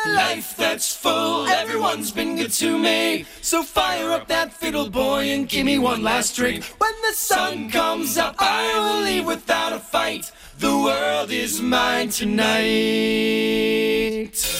a life that's full, everyone's been good to me. So fire up that fiddle, boy, and give me one last drink. When the sun comes up, I will leave without a fight. The world is mine tonight.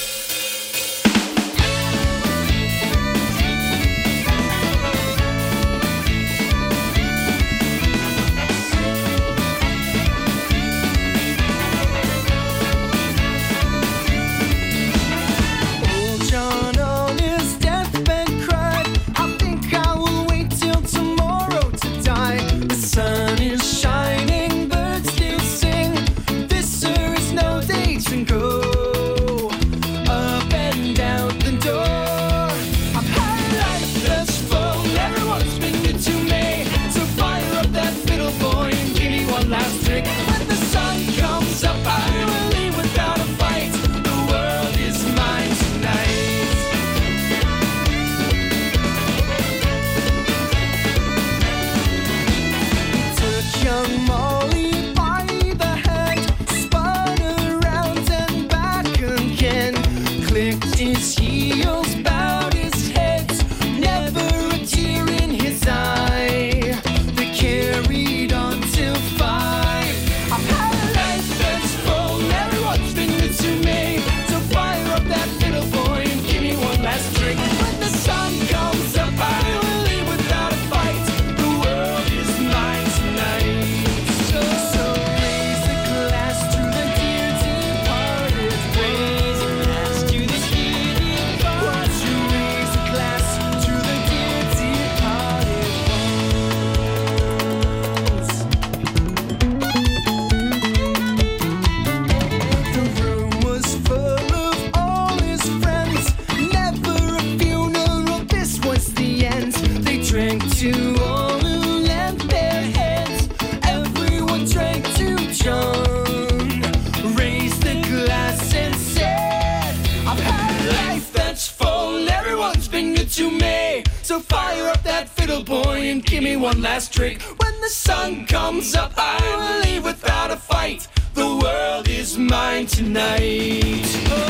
So fire up that fiddle, boy, and give me one last drink. When the sun comes up, I will leave without a fight. The world is mine tonight.